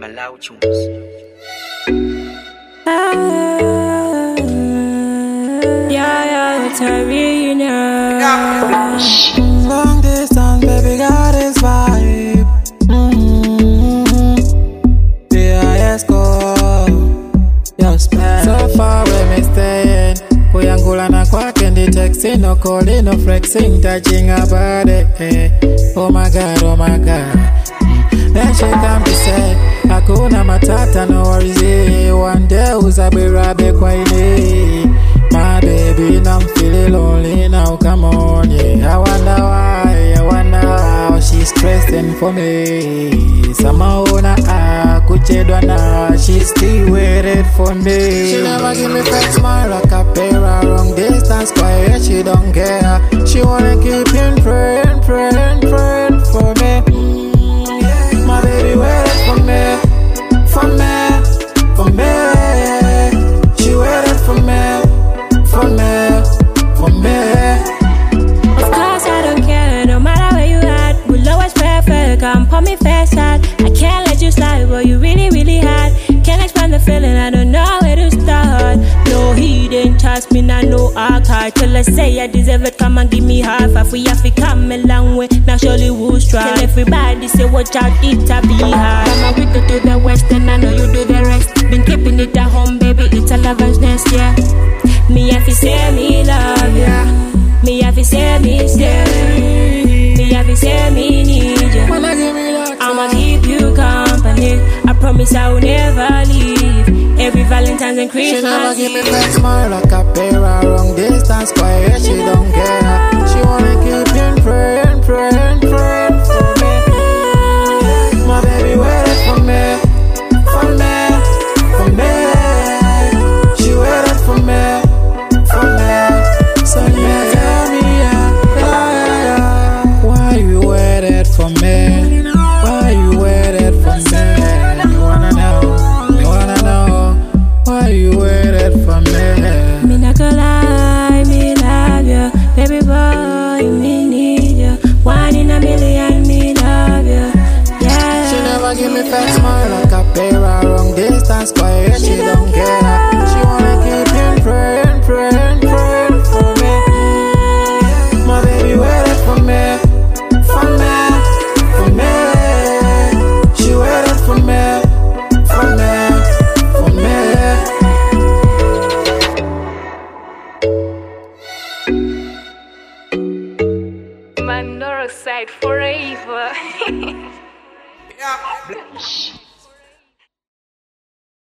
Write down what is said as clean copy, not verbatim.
Malau tunes. Yeah, it's a reunion. Long distance, baby, got this vibe. BIS go. Yo, spend so far where me staying. Kuyangula na kwake ndi texting, no calling, no flexing, touching her body. Oh my God, oh my God. Then she come to say, hakuna matata, no worries. One day uzabirabe kwa ini. My baby, now I'm feeling lonely now, come on, yeah. I wonder why, I wonder how she's stressing for me. Somehow na kuchedwa na, she still waited for me. She never give me fake smile like a pair of long distance, quiet, she don't care. She wanna keep in praying, praying, praying for me. My baby waited for me, for me, for me. She waited for me. For me. Of course I don't care, no matter where you at. We'll always perfect, come put me face out. I can't let you slide, but you really, really hard. Can't explain the feeling, I don't know where to start. No, he didn't touch me, now no hard. Till I say I deserve it, come and give me half. If we have to come a long way, now surely we'll strive. Tell everybody, say watch out, it'll be hard. I'm a wicked to the west, and I know you do the rest. Been keeping it at home, baby, it's a lover's nest, yeah. Me have to say me love ya. Me have to say me stay. Me have to say me need ya. I'ma keep you company. I promise I will never leave. Every Valentine's and Christmas. She never give me that smile like a pair of long distance, quiet, she don't care. She wanna keep in praying, praying, praying for me. My baby waited for me, for me, for me. She waited for me. So yeah, tell me, yeah. Why you waited for me? Why you waited for me? You wanna know, why you waited for me? Me not gonna lie, me love you. Baby boy, me need you. One in a million, me love you. Yeah. She never give me fake smile like a pair of long distance, quiet, she don't care.